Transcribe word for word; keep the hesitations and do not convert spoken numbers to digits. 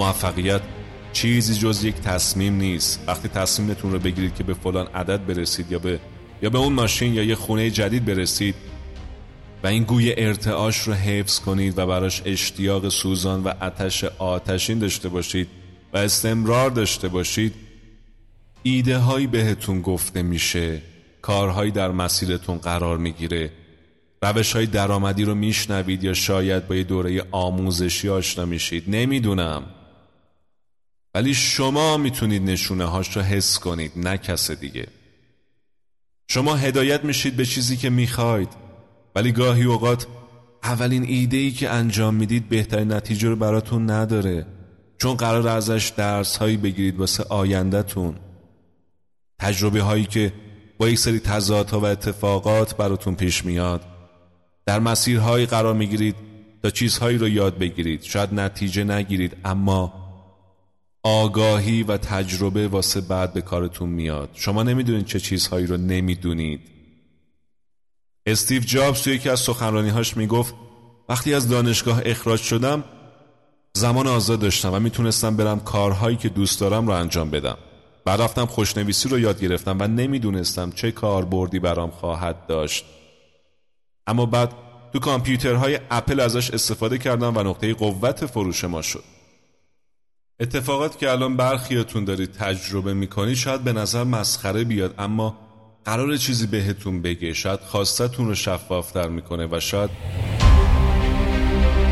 موفقیت چیزی جز یک تصمیم نیست. وقتی تصمیمتون رو بگیرید که به فلان عدد برسید یا به یا به اون ماشین یا یه خونه جدید برسید و این گوی ارتعاش رو حفظ کنید و براش اشتیاق سوزان و آتش آتشین داشته باشید و استمرار داشته باشید، ایده هایی بهتون گفته میشه، کارهایی در مسیرتون قرار میگیره، روش های درآمدی رو میشنوید یا شاید با یه دوره آموزشی آشنا میشید، نمیدونم، ولی شما میتونید نشونه هاش رو حس کنید، نه کس دیگه. شما هدایت میشید به چیزی که میخواید، ولی گاهی اوقات اولین ایده‌ای که انجام میدید بهترین نتیجه رو براتون نداره، چون قرار ازش درس هایی بگیرید واسه آینده‌تون، تجربه هایی که با یک سری تضادها و اتفاقات براتون پیش میاد. در مسیرهایی قرار میگیرید تا چیزهایی رو یاد بگیرید، شاید نتیجه نگیرید، اما آگاهی و تجربه واسه بعد به کارتون میاد. شما نمیدونید چه چیزهایی رو نمیدونید. استیو جابز توی یکی از سخنرانی‌هاش میگفت وقتی از دانشگاه اخراج شدم زمان آزاد داشتم و میتونستم برم کارهایی که دوست دارم رو انجام بدم. بعد رفتم خوشنویسی رو یاد گرفتم و نمیدونستم چه کاربردی برام خواهد داشت، اما بعد تو کامپیوترهای اپل ازش استفاده کردم و نقطه قوت فروش ما شد. اتفاقات که الان برخیاتون دارید تجربه میکنید شاید به نظر مسخره بیاد، اما قرار چیزی بهتون بگه، شاید خواستتون رو شفافتر میکنه و شاید